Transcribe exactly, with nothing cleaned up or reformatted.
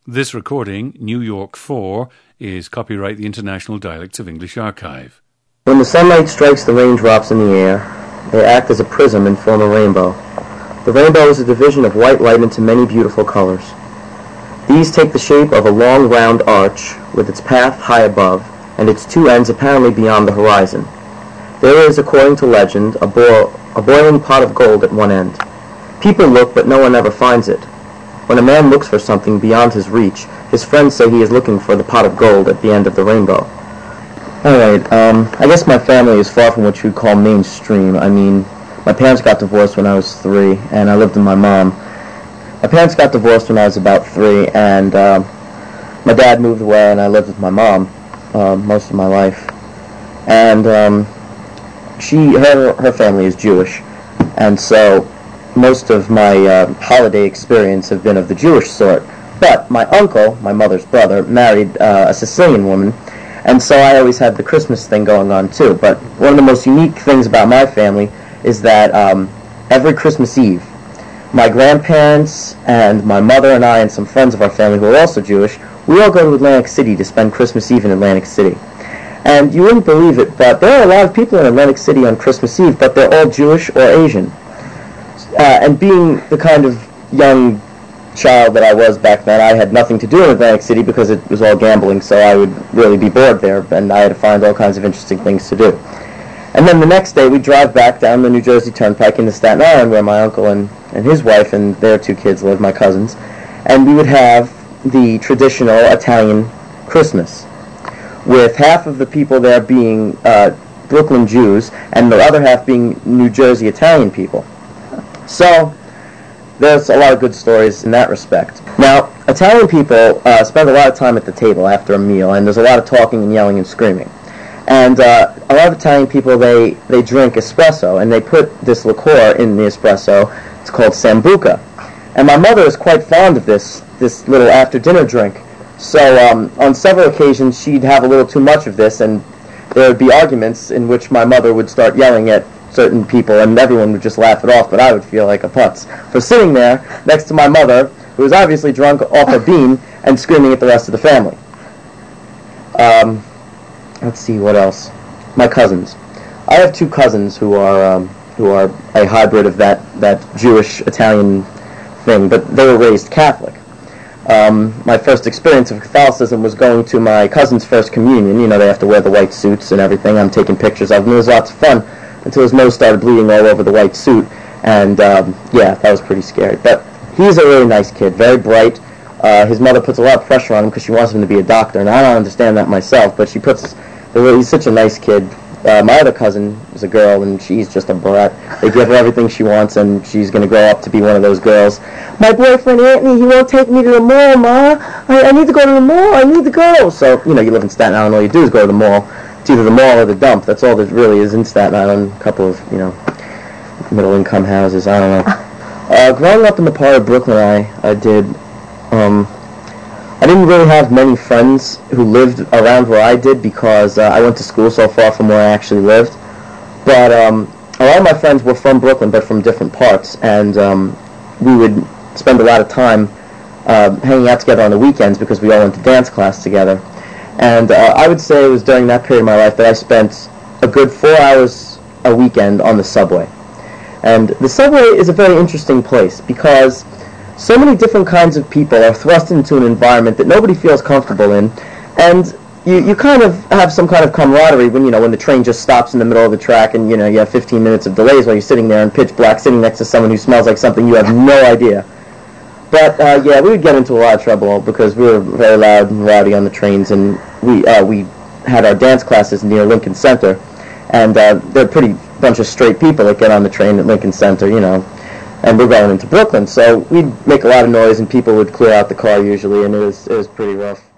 This recording, New York four, is copyright the International Dialects of English Archive. When the sunlight strikes the raindrops in the air, they act as a prism and form a rainbow. The rainbow is a division of white light into many beautiful colors. These take the shape of a long round arch with its path high above and its two ends apparently beyond the horizon. There is, according to legend, a, bo- a boiling pot of gold at one end. People look, but no one ever finds it. When a man looks for something beyond his reach, his friends say he is looking for the pot of gold at the end of the rainbow. Alright, um, I guess my family is far from what you'd call mainstream. I mean, my parents got divorced when I was three, and I lived with my mom. My parents got divorced when I was about three, and uh, my dad moved away, and I lived with my mom uh, most of my life. And um, she, her, her family is Jewish, and so most of my uh, holiday experience have been of the Jewish sort. But my uncle, my mother's brother, married uh, a Sicilian woman, and so I always had the Christmas thing going on too. But one of the most unique things about my family is that um, every Christmas Eve, my grandparents and my mother and I and some friends of our family who are also Jewish, we all go to Atlantic City to spend Christmas Eve in Atlantic City. And you wouldn't believe it, but there are a lot of people in Atlantic City on Christmas Eve, but they're all Jewish or Asian. Uh, and being the kind of young child that I was back then, I had nothing to do in Atlantic City because it was all gambling, so I would really be bored there, and I had to find all kinds of interesting things to do. And then the next day, we'd drive back down the New Jersey Turnpike into Staten Island, where my uncle and, and his wife and their two kids lived, my cousins, and we would have the traditional Italian Christmas, with half of the people there being uh, Brooklyn Jews, and the other half being New Jersey Italian people. So, there's a lot of good stories in that respect. Now, Italian people uh, spend a lot of time at the table after a meal, and there's a lot of talking and yelling and screaming. And uh, a lot of Italian people, they, they drink espresso, and they put this liqueur in the espresso. It's called Sambuca. And my mother is quite fond of this, this little after-dinner drink. So um, on several occasions, she'd have a little too much of this, and there would be arguments in which my mother would start yelling at certain people, and everyone would just laugh it off, but I would feel like a putz for sitting there next to my mother, who was obviously drunk off a bean, and screaming at the rest of the family. Um, let's see, what else? My cousins. I have two cousins who are um, who are a hybrid of that, that Jewish-Italian thing, but they were raised Catholic. Um, my first experience of Catholicism was going to my cousin's first communion. You know, they have to wear the white suits and everything. I'm taking pictures of them. It was lots of fun, until his nose started bleeding all over the white suit, and um, yeah, that was pretty scary. But he's a really nice kid, very bright. Uh, his mother puts a lot of pressure on him because she wants him to be a doctor, and I don't understand that myself, but she puts, he's such a nice kid. Uh, my other cousin is a girl, and she's just a brat. They give her everything she wants, and she's going to grow up to be one of those girls. My boyfriend Anthony, he won't take me to the mall, Ma. I, I need to go to the mall. I need to go. So, you know, you live in Staten Island, all you do is go to the mall. It's either the mall or the dump. That's all there really is in Staten Island. A couple of, you know, middle-income houses. I don't know. Uh, growing up in the part of Brooklyn I, I did, um, I didn't really have many friends who lived around where I did because uh, I went to school so far from where I actually lived. But um, a lot of my friends were from Brooklyn, but from different parts, and um, we would spend a lot of time uh, hanging out together on the weekends because we all went to dance class together. And uh, I would say it was during that period of my life that I spent a good four hours a weekend on the subway. And the subway is a very interesting place because so many different kinds of people are thrust into an environment that nobody feels comfortable in. And you, you kind of have some kind of camaraderie when, you know, when the train just stops in the middle of the track and, you know, you have fifteen minutes of delays while you're sitting there in pitch black, sitting next to someone who smells like something you have no idea. But, uh, yeah, we would get into a lot of trouble because we were very loud and rowdy on the trains, and we uh, we had our dance classes near Lincoln Center, and uh, they're a pretty bunch of straight people that get on the train at Lincoln Center, you know, and we're going into Brooklyn, so we'd make a lot of noise, and people would clear out the car usually, and it was, it was pretty rough.